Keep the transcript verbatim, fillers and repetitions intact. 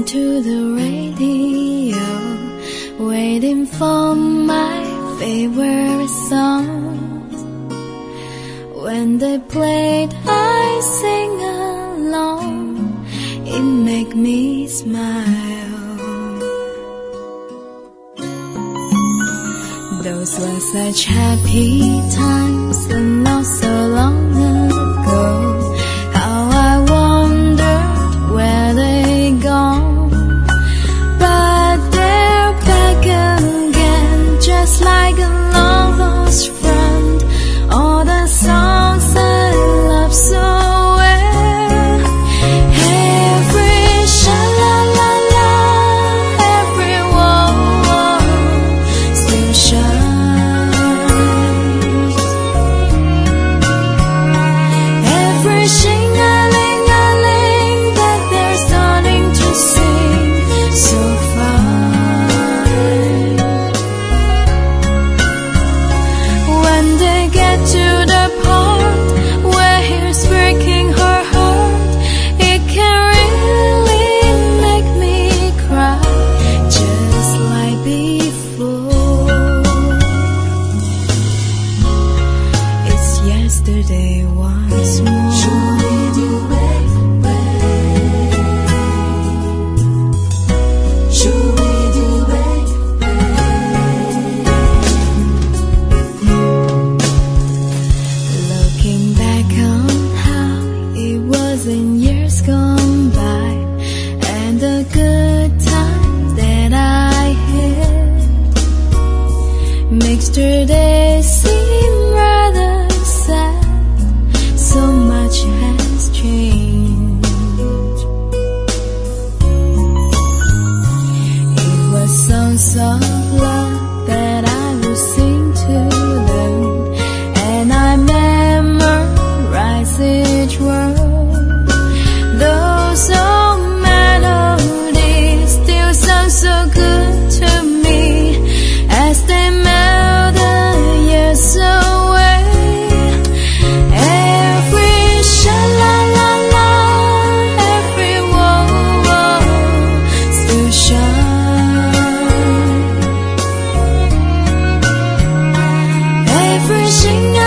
listen to the radio, waiting for my favorite songs. When they played, I sing along. It make me smile. Those were such happy times, and not so long ago. How I wondered where they gone, but they're back again, just like a long lost friend. All the songs I love so well, every sha-la-la-la, every whoa-whoa still shines. Every shing-a-ling-a-ling that they're starting to sing so fine. When they get to the part where he's breaking her heart, it can really make me cry, just like before. It's yesterday once more. Looking back on how it was in years gone by, and the good times that I had, makes today seem rather sad. So much has changed. It was songs of love that I would sing to them, and I memorize each word. Those old melodies still sound so good to me as they melt the years away. Every sha-la-la-la, every whoa-whoa still shine. Every sing